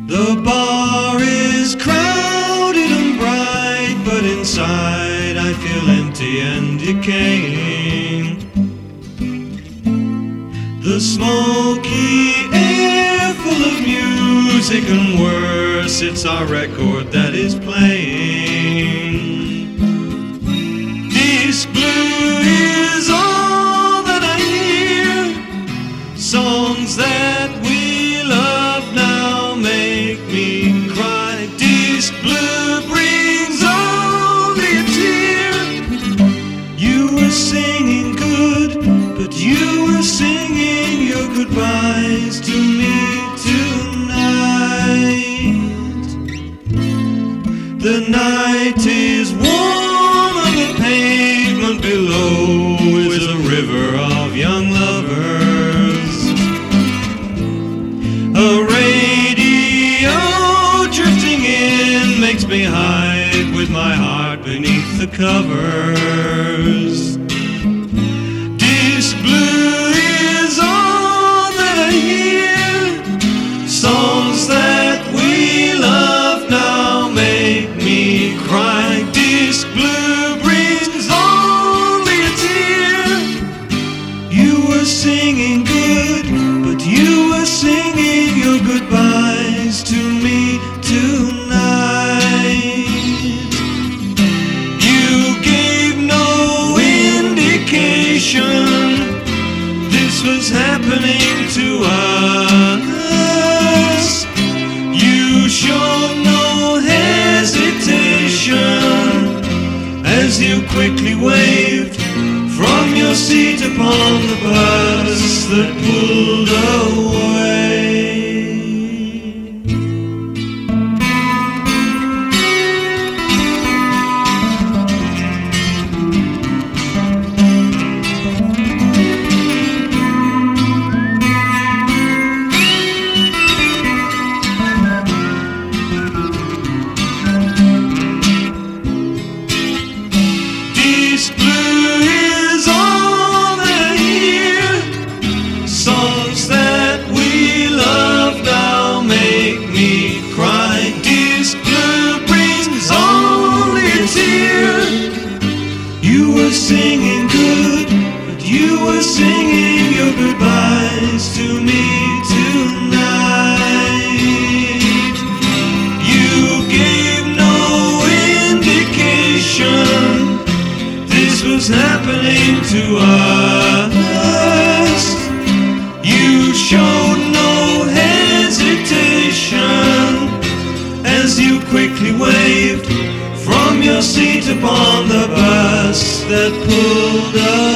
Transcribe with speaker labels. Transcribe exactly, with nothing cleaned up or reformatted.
Speaker 1: The bar is crowded and bright, but inside I feel empty and decaying. The smoky air full of music, and worse, it's our record that is playing. Disc blue is all that I hear. Songs that we love now make me cry. Disc blue brings only a tear. You were singing good, but you were singing your goodbyes to me tonight. The night is warm and the pavement below is a river of young lovers. A radio drifting in makes me hide with my heart beneath the covers. Disc blue is all that I hear. Songs that we love now make me cry. Disc blue brings only a tear. You were singing good, but you were singing your goodbyes to me tonight. You gave no indication this was happening to us. You showed no hesitation as you quickly waved from your seat upon the bus that pulled away. Disc blue is all that I hear. Songs that we love now make me cry. Disc blue brings only a tear. You were singing good, but you were singing your goodbyes to me tonight. You gave no indication this was happening to us. You showed no hesitation as you quickly waved from your seat upon the bus that pulled us.